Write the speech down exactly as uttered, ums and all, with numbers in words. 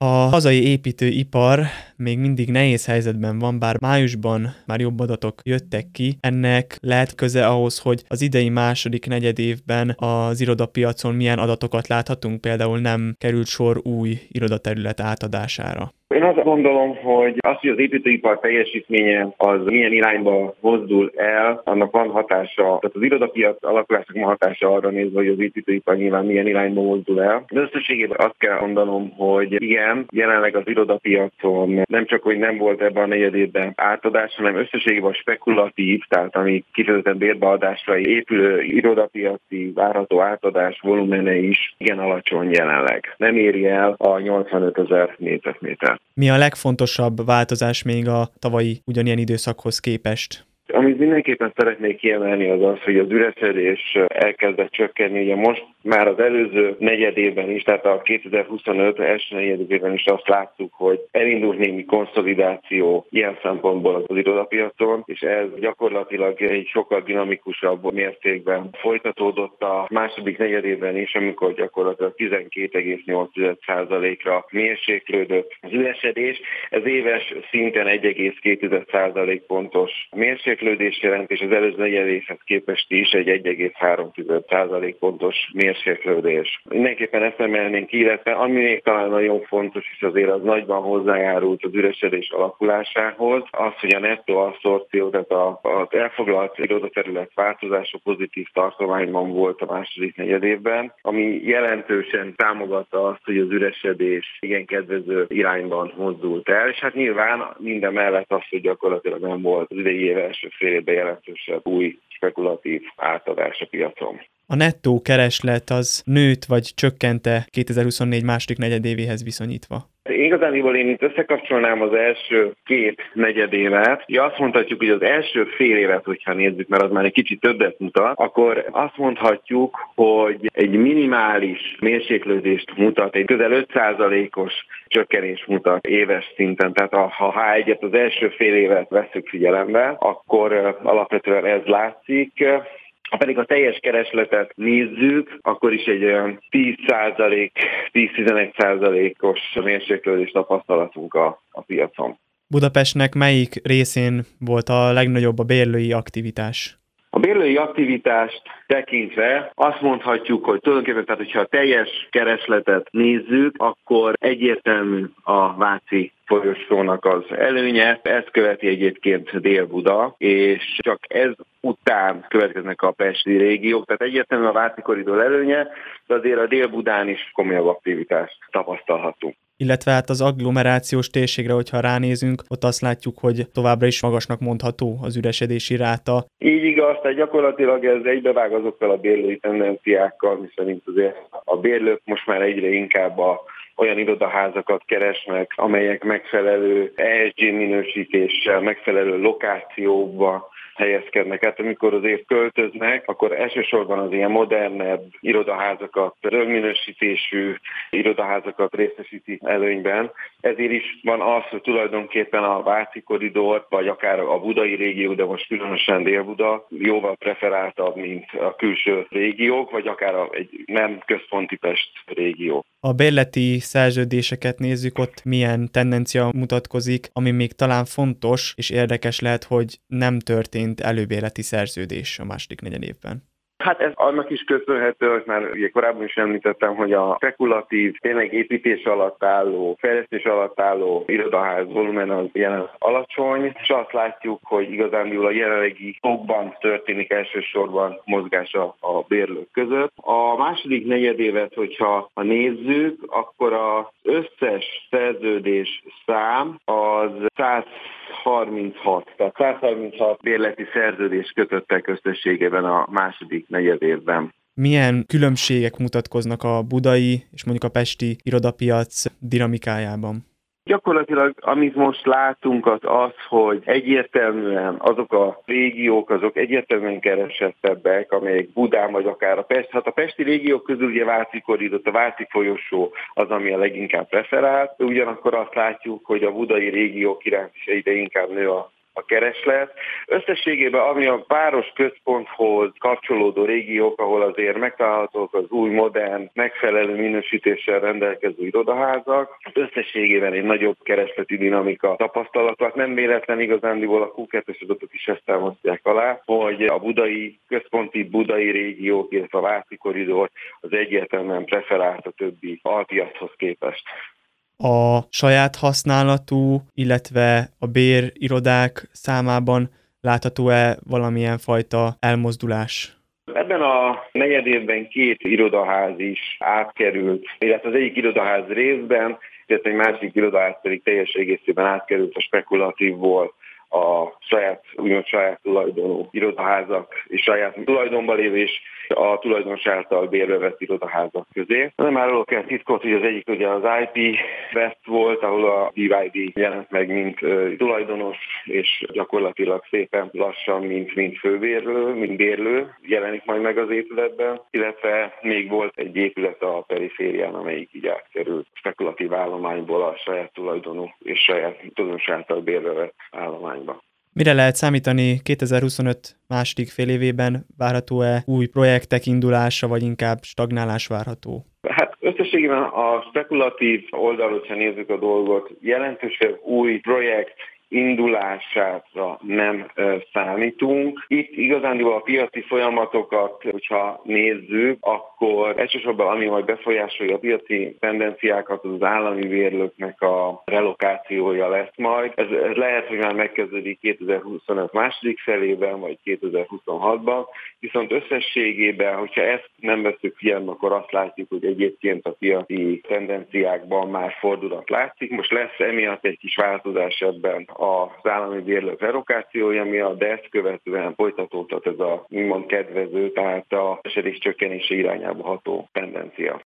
A hazai építőipar még mindig nehéz helyzetben van, bár májusban már jobb adatok jöttek ki. Ennek lehet köze ahhoz, hogy az idei második negyedévben az irodapiacon milyen adatokat láthatunk, például nem került sor új irodaterület átadására. Én azt gondolom, hogy az, hogy az építőipar teljesítménye az milyen irányba mozdul el, annak van hatása, tehát az irodapiac alakulásnak van hatása arra nézve, hogy az építőipar nyilván milyen irányba mozdul el. De összességében azt kell mondanom, hogy igen, jelenleg az irodapiacon nem csak, hogy nem volt ebben a negyedévben átadás, hanem összességében spekulatív, tehát ami kifejezetten bérbeadásra épülő irodapiaci várható átadás volumene is igen alacsony jelenleg. Nem éri el a nyolcvanötezer négyzetméter. Mi a legfontosabb változás még a tavalyi ugyanilyen időszakhoz képest? Amit mindenképpen szeretnék kiemelni az az, hogy az üresedés elkezdett csökkenni. Ugye most már az előző negyedében is, tehát a kétezer-huszonöt első negyedében is azt láttuk, hogy elindult némi konszolidáció ilyen szempontból az irodapiacon, és ez gyakorlatilag egy sokkal dinamikusabb mértékben folytatódott a második negyedében is, amikor gyakorlatilag tizenkét egész nyolc százalékra mérséklődött az üresedés. Ez éves szinten egy egész két százalék pontos mérséklődés jelent, és az előző negyedévhez képest is egy egy egész három százalék pontos mérséklődés. Mindenképpen ezt emelnénk ki, illetve ami még talán nagyon fontos, és azért az nagyban hozzájárult az üresedés alakulásához, az, hogy a nettó abszorpció, tehát az elfoglalt irodaterület változása pozitív tartományban volt a második negyedévben, ami jelentősen támogatta azt, hogy az üresedés igen kedvező irányban mozdult el, és hát nyilván minden mellett az, hogy gyakorlatilag nem volt az idei év első fél évben jelentősebb új spekulatív átadás a piacon. A nettó kereslet az nőtt vagy csökkente kétezer-huszonnégy második negyedévéhez viszonyítva? Igazániból én itt összekapcsolnám az első két negyedévet. Ja, azt mondhatjuk, hogy az első fél évet, hogyha nézzük, mert az már egy kicsit többet mutat, akkor azt mondhatjuk, hogy egy minimális mérséklődést mutat, egy közel öt százalékos csökkenés mutat éves szinten. Tehát ha há egyet az első fél évet vesszük figyelembe, akkor alapvetően ez látszik. Ha pedig a teljes keresletet nézzük, akkor is egy olyan tíz százalék, tíz-tizenegy százalékos mérséklődést tapasztalatunk a, a piacon. Budapestnek melyik részén volt a legnagyobb a bérlői aktivitás? A bérlői aktivitást tekintve azt mondhatjuk, hogy tulajdonképpen, tehát hogyha a teljes keresletet nézzük, akkor egyértelmű a Váci folyosónak az előnye. Ezt követi egyébként Dél-Buda, és csak ez után következnek a pesti régiók, tehát egyértelmű a Váci korridor előnye, de azért a Dél-Budán is komolyabb aktivitást tapasztalhatunk. Illetve hát az agglomerációs térségre, hogyha ránézünk, ott azt látjuk, hogy továbbra is magasnak mondható az üresedési ráta. Így igaz, tehát gyakorlatilag ez egybevág azokkal a bérlői tendenciákkal, miszerint azért a bérlők most már egyre inkább a olyan irodaházakat keresnek, amelyek megfelelő é es gé minősítéssel, megfelelő lokációkba helyezkednek. Hát amikor azért költöznek, akkor elsősorban az ilyen modernebb irodaházakat, rögminősítésű irodaházakat részesíti előnyben. Ezért is van az, hogy tulajdonképpen a Váci korridor, vagy akár a budai régió, de most különösen Dél-Buda jóval preferáltabb, mint a külső régiók, vagy akár egy nem központi Pest régió. A bérleti szerződéseket nézzük, ott milyen tendencia mutatkozik, ami még talán fontos és érdekes lehet, hogy nem történt előbérleti szerződés a második negyedévben. Hát ez annak is köszönhető, hogy már ugye korábban is említettem, hogy a spekulatív, tényleg építés alatt álló, fejlesztés alatt álló irodaház volumen az jelen alacsony, és azt látjuk, hogy igazándiból a jelenlegi fokban történik elsősorban mozgás a, a bérlők között. A második negyedévet, hogyha ha nézzük, akkor az összes szerződés szám az százharminchat, tehát százharminchat bérleti szerződés kötöttek összességében a második negyedévben. Milyen különbségek mutatkoznak a budai és mondjuk a pesti irodapiac dinamikájában? Gyakorlatilag, amit most látunk, az az, hogy egyértelműen azok a régiók, azok egyértelműen keresettebbek, amelyek Budán vagy akár a Pest. Hát a pesti régiók közül ugye Váci korridor, a Váci folyosó az, ami a leginkább preferált. Ugyanakkor azt látjuk, hogy a budai régiók iránt is egyre inkább nő a a kereslet. Összességében, ami a város központhoz kapcsolódó régiók, ahol azért megtalálhatók az új, modern, megfelelő minősítéssel rendelkező irodaházak, összességében egy nagyobb keresleti dinamika tapasztalata. Nem véletlen igazándiból a kú kettes adatok is ezt támasztják alá, hogy a budai, központi budai régiók, illetve a Váci korridor az egyértelműen preferált a többi alpiachoz képest. A saját használatú, illetve a bérirodák számában látható-e valamilyen fajta elmozdulás? Ebben a negyedévben két irodaház is átkerült, illetve az egyik irodaház részben, illetve egy másik irodaház pedig teljes egészében átkerült a spekulatívból a saját, úgymond saját tulajdonú irodaházak és saját tulajdonban lévő és a tulajdonos által bérbe vett irodaházak közé. Nem árulok el titkot, hogy az egyik ugye az i pé West volt, ahol a bé vé dé jelent meg, mint uh, tulajdonos, és gyakorlatilag szépen lassan, mint, mint főbérlő, mint bérlő jelenik majd meg az épületben, illetve még volt egy épület a periférián, amelyik így átkerült spekulatív állományból a saját tulajdonú és saját tulajdonos által bérbe vett állományba. Mire lehet számítani kétezer-huszonöt második fél évében? Várható-e új projektek indulása, vagy inkább stagnálás várható? Hát összességében a spekulatív oldalról, ha nézzük a dolgot, jelentősebb új projekt indulására nem számítunk. Itt igazándiból a piaci folyamatokat, hogyha nézzük, akkor elsősorban ami majd befolyásolja a piaci tendenciákat, az az állami bérlőknek a relokációja lesz majd. Ez, ez lehet, hogy már megkezdődik kétezer-huszonöt második felében, vagy kétezer-huszonhatban, viszont összességében, hogyha ezt nem veszük figyelembe, akkor azt látjuk, hogy egyébként a piaci tendenciákban már fordulat látszik. Most lesz emiatt egy kis változás ebben az állami bérlők relokációja miatt, de ezt követően folytatódhat ez a úgymond kedvező, tehát a esedés csökkenése irányába ható tendencia.